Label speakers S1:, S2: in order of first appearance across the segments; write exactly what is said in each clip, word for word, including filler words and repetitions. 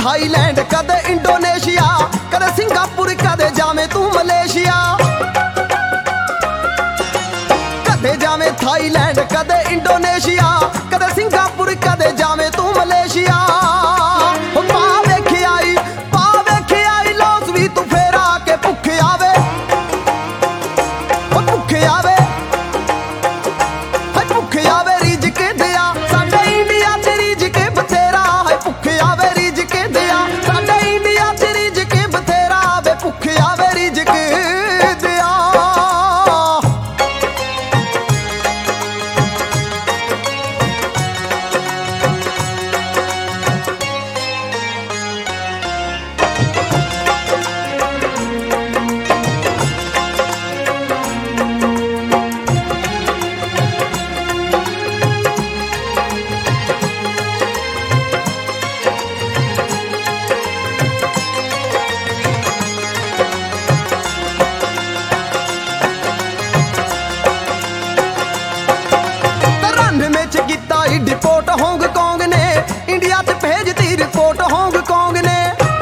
S1: Thailand कदे Indonesia, कदे Singapore कदे जावे तू मलेशिया। कदे जावे थाईलैंड कदे इंडोनेशिया, कदे सिंगापुर कदे जावे तू मलेशिया। पा वेखे आई पा वेखे आई लौस भी तू फेरा के भुखे आवे, भुखे आवे भुखे आवे रीझ के दिया साडे इंडिया च रीझ के बथेरा है। भुखे आवे रीझ के दिया साडे इंडिया च रीझ के बथेरा वे भुखे आवे रीझ के दिया। डिपोर्ट हांगकांग ने इंडिया च भेजती रिपोर्ट हांगकांग ने।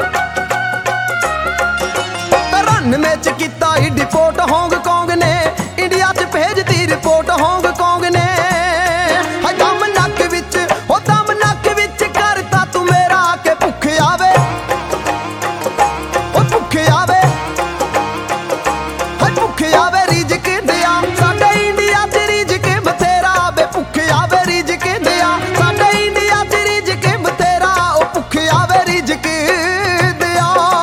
S1: रन में च कीता ही डिपोर्ट हांगकांग ने इंडिया च भेजती रिपोर्ट हांगकांग ने। दम नक विच ओ दम नक विच करता तू मेरा के भुखे आवे, ओ भुखे आवे भुखे आवे रीझ के दिया साडे इंडिया च रीझ के बथेरा वे भुखे आवे रीझ के दिया साडे इंडिया च रीझ के बथेरा ओ भुखे आवे रीझ के दिया।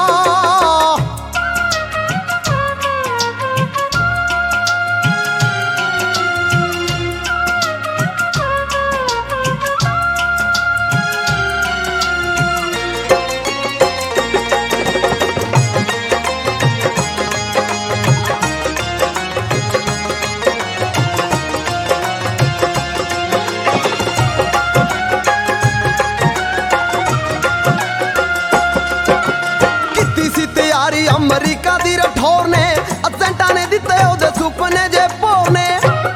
S1: अमरीका दी रठौर ने असेंटा ने दिते ओदे सुपने जे भोरने।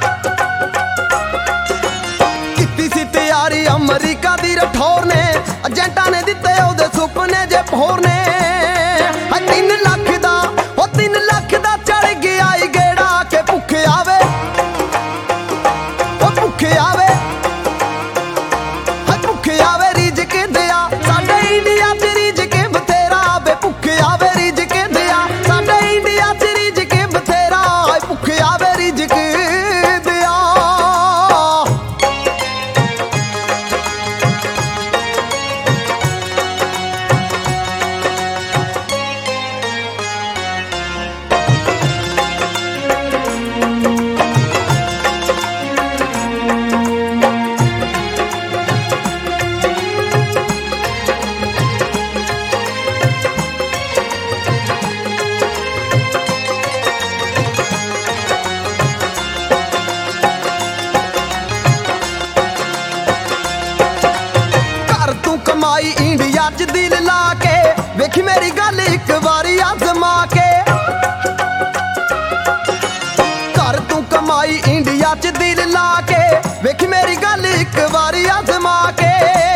S1: किती सी तैयारी अमरीका दी रठौर ने एजेंटा ने दिते ओदे सुपने जे भोरने। तीन लख दा ओ तीन लख दा चढ़ गया ई गेड़ा के भुखे आवे, ओ भुखे आवे भुखे आवे रीझ के दिया साडे इंडिया च रीझ के बथेरा वे भुखे आवे रीझ के दिया साडे इंडिया च रीझ के बथेरा भुखे आवे रीझ के दिया। कमाई इंडिया च दिल ला के वेखी मेरी गल एक बारी आजमा के। कर तू कमाई इंडिया च दिल ला के वेखी मेरी गल एक बारी आजमा के।